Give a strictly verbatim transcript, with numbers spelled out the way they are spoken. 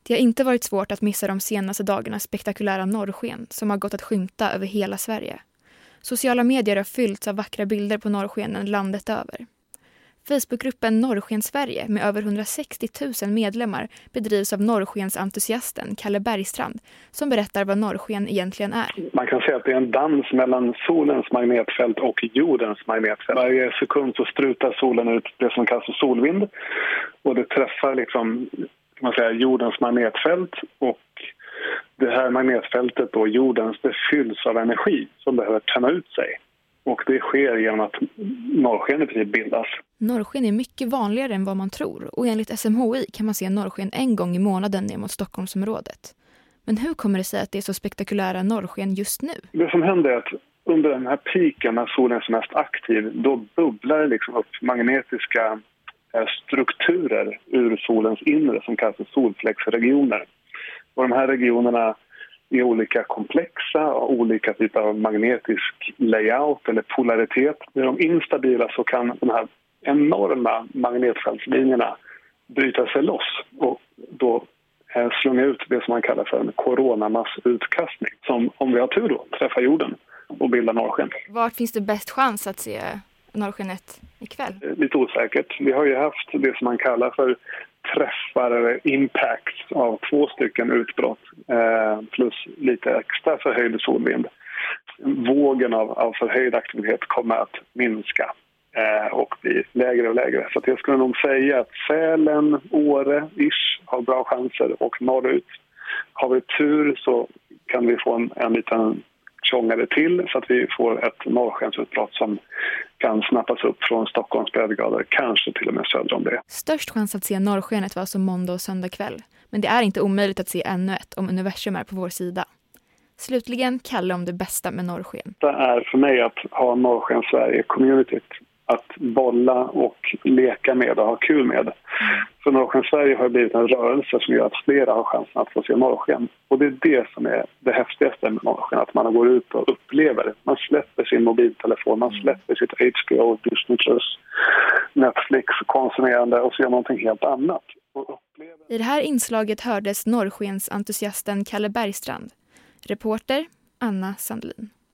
Det har inte varit svårt att missa de senaste dagarnas spektakulära norrsken som har gått att skymta över hela Sverige. Sociala medier har fyllts av vackra bilder på norrskenen landet över. Facebookgruppen Norrsken Sverige med över hundrasextio tusen medlemmar bedrivs av norrskensentusiasten Kalle Bergstrand som berättar vad norrsken egentligen är. Man kan säga att det är en dans mellan solens magnetfält och jordens magnetfält. Varje sekund så strutar solen ut det som kallas för solvind och det träffar liksom, kan man säga, jordens magnetfält och det här magnetfältet och jordens, det fylls av energi som behöver tända ut sig. Och det sker genom att norrsken i princip bildas. Norrsken är mycket vanligare än vad man tror och enligt S M H I kan man se norrsken en gång i månaden ner mot Stockholmsområdet. Men hur kommer det sig att det är så spektakulära norrsken just nu? Det som händer är att under den här piken när solen är som mest aktiv, då bubblar det liksom upp magnetiska strukturer ur solens inre som kallas för solfläcksregioner. Och de här regionerna är olika komplexa och olika typer av magnetisk layout eller polaritet. När de är instabila så kan de här enorma magnetfältslinjerna bryta sig loss och då slunga ut det som man kallar för en coronamassutkastning som, om vi har tur då, träffar jorden och bildar norrsken. Vart finns det bäst chans att se norrskenet ikväll? Lite osäkert. Vi har ju haft det som man kallar för träffar eller impacts av två stycken utbrott eh, plus lite extra förhöjd solvind. Vågen av, av förhöjd aktivitet kommer att minska eh, och bli lägre och lägre. Så jag skulle nog säga att Sälen, Åre-ish har bra chanser och norrut. Har vi tur så kan vi få en, en liten tjongare till så att vi får ett norrskensutbrott som kan snappas upp från Stockholms breddgrader, kanske till och med söder om det. Störst chans att se norrskenet var alltså måndag och söndag kväll. Men det är inte omöjligt att se ännu ett om universum är på vår sida. Slutligen Kalle om det bästa med norrsken. Det är för mig att ha Norrsken Sverige-communityt. Att bolla och leka med och ha kul med. Mm. För Norrsken Sverige har blivit en rörelse som gör att flera har chansen att få se norrsken. Och det är det som är det häftigaste med norrsken. Att man går ut och upplever. Man släpper sin mobiltelefon, man släpper sitt H B O, Disney plus, Netflix, konsumerande och ser någonting helt annat. I det här inslaget hördes norrskensentusiasten Kalle Bergstrand. Reporter Anna Sandlin.